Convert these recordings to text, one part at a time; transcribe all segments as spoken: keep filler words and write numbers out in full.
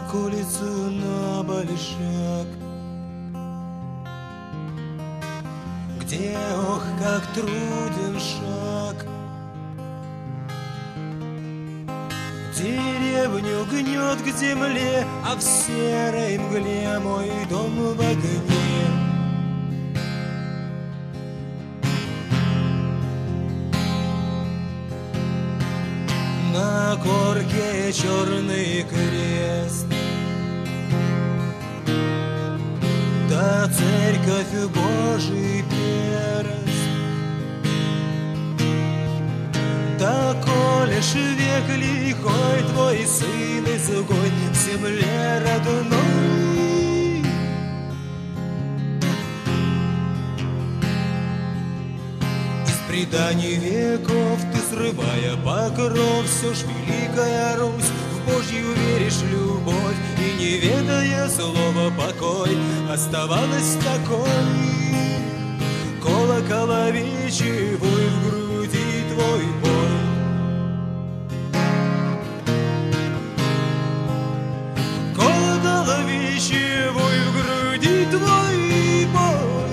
к улицу на большак, где, ох, как труден шаг. Деревню гнет к земле, а в серой мгле мой дом в огне. На корке черный крест, да церковь Божий перст. Да колешь век лихой твой сын изгой в земле родной. Из преданий веков ты, срывая покров, все ж великая Русь, в Божью веришь любовь, и не ведая слова покой, оставалась такой. Колокол овечий вой в груди твой бой. Колокол овечий вой в груди твой бой.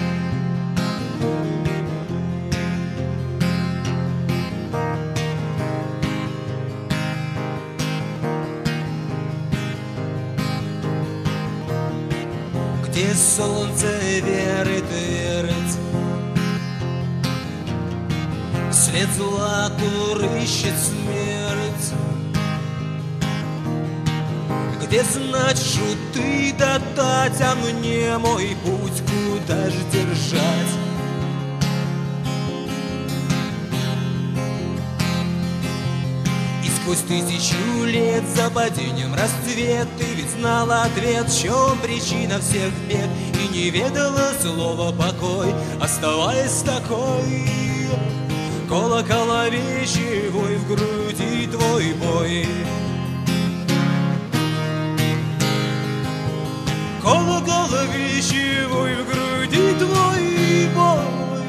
Где солнце веры твердь, след злату рыщет смерть. Где знать шуты дать, а мне мой путь куда ж держать? И сквозь тысячу лет за падением расцвет ты ведь знала ответ, в чем причина всех бед, и не ведала слова покой, оставаясь такой. Колокол овечий вой в груди твой бой. Колокол овечий вой в груди твой бой.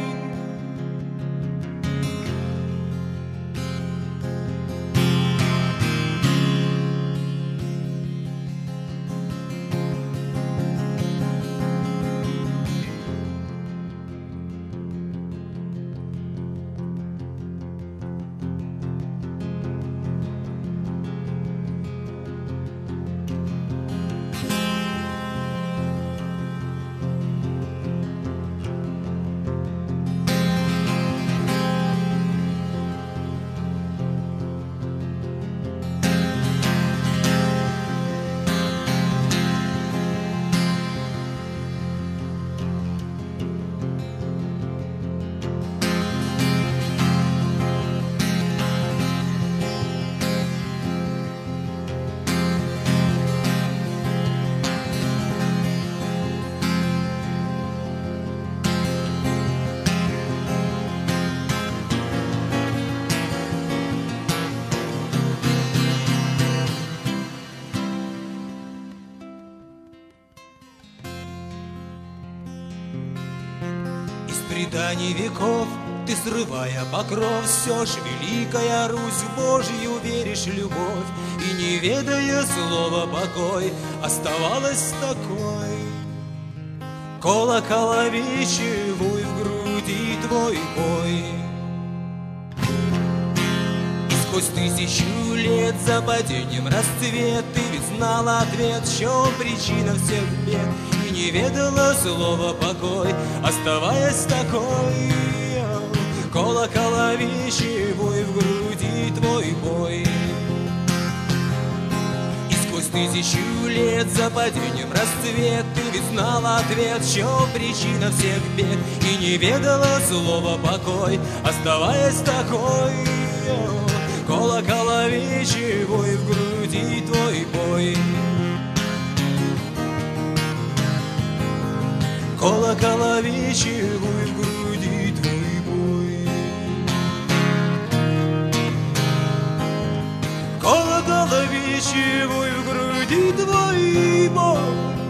Преданий веков ты, срывая покров, все ж великая Русь, в Божью веришь любовь, и не ведая слова покой, оставалась такой. Колокол овечий вой в груди твой бой. И сквозь тысячу лет за падением расцвет ты ведь знала ответ, в чем причина всех бед, не ведала слова покой, оставаясь такой. Колокол овечий вой в груди твой бой. И сквозь тысячу лет за падением расцвет ты ведь знала ответ, в чем причина всех бед, и не ведала слова покой, оставаясь такой. Колокол овечий вой в груди твой бой. Колокол овечий вой в груди твой бой. Колокол овечий вой в груди твой бой.